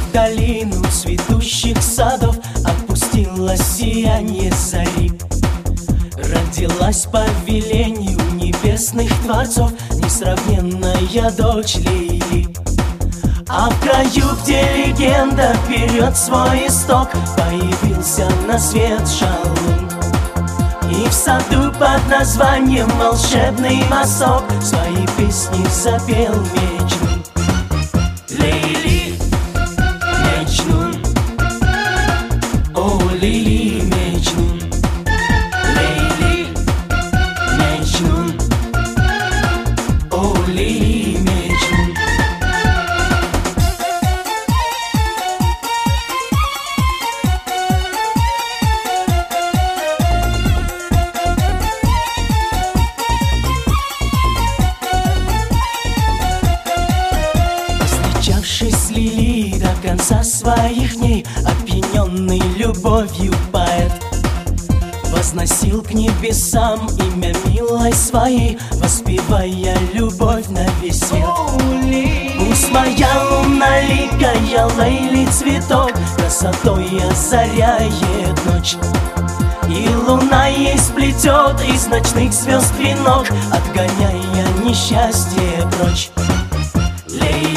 В долину цветущих садов опустилось сияние зари. Родилась по велению небесных творцов несравненная дочь Лили. А в краю, где легенда берет свой исток, появился на свет шалун. И в саду под названием «Волшебный мазок» свои песни запел Меджнун. Лейли, Меджнун, о, Лили, Меджнун. Лейли, Меджнун, о, Лили, Меджнун. С Лили до конца своих дней, опьяненный любовью поэт возносил к небесам имя милой своей, воспевая любовь на весь свет. Пусть моя луналикая Лейли цветок красотой озаряет ночь, и луна ей сплетет из ночных звезд венок, отгоняя несчастье прочь. Лейли,